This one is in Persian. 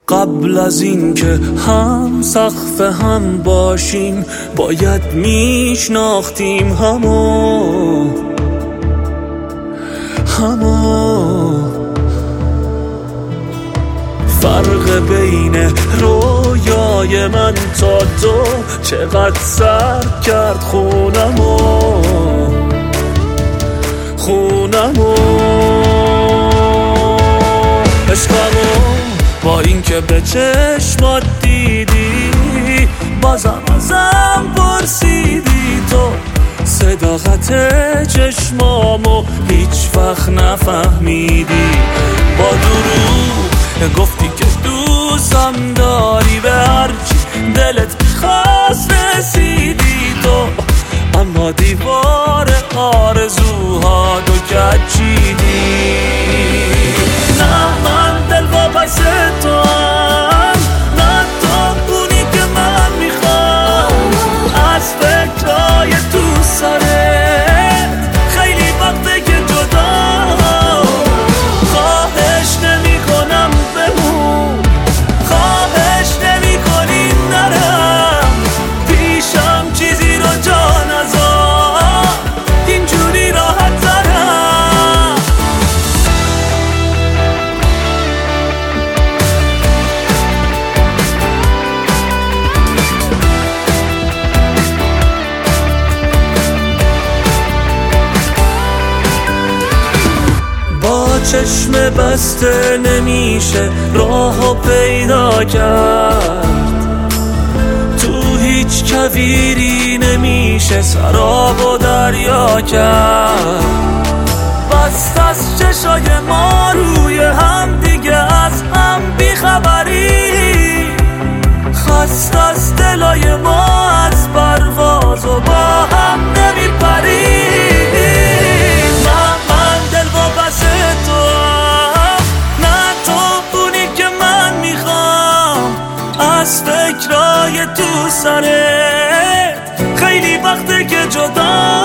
قبل از این که هم سقف هم باشیم باید میشناختیم همو فرق بین رویای من تا تو چقدر سر کرد خونمو عشقمو با این که به چشمات دیدی بازم ازم پرسیدی تو صداقت چشمامو هیچ وقت نفهمیدی با دروغ گفتی که دوستم داری به هرچی دلت میخواست رسیدی تو اما دیوار آرزوها دو کچیدی نه من دل واپس تو هم نه تو اونی که من میخوام از فکرهای تو سرت خیلی وقته که جدا خواهش نمی کنم بمون خواهش نمی کنی نرم پیشم چیزی رو جا نذار اینجوری راحت ترم با چشم بسته نمیشه راهو پیدا کرد تو هیچ کویری نمیشه سراب و دریا کرد بست از چشای ما روی هم دیگه از هم بیخبری خست از دلای ما از پرواز و با هم نمیپری من دل واپس تو هم نه تو اونی که من میخوام از فکرای تو سرت خیلی وقته که جدا